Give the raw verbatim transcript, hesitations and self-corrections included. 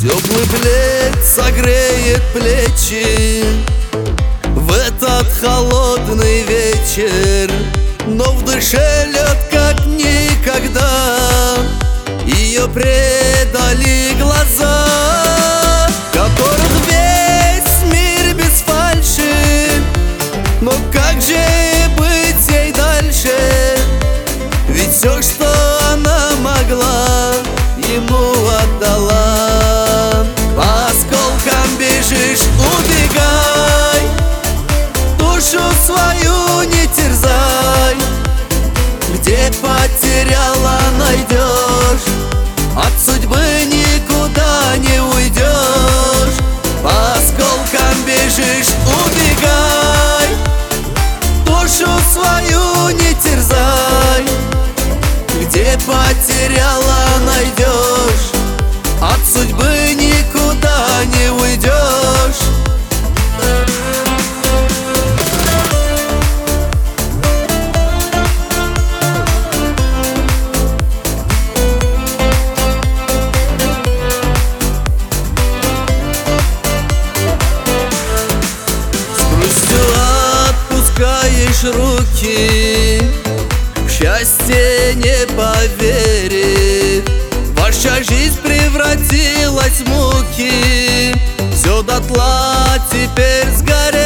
Теплый плед согреет плечи в этот холодный вечер, но в душе лед как никогда. Ее предали глаза, которых весь мир без фальши. Но как же быть ей дальше? Ведь все, что она могла, ему отдала. По осколкам бежишь, убегай, душу свою не терзай. Где потеряла, найдешь, от судьбы никуда не уйдешь. По осколкам бежишь, убегай, душу свою не терзай. Где потеряла, найдешь, от судьбы никуда не уйдешь. Отпускаешь руки, в счастье не поверит. Ваша жизнь превратилась в муки, все дотла теперь сгорит.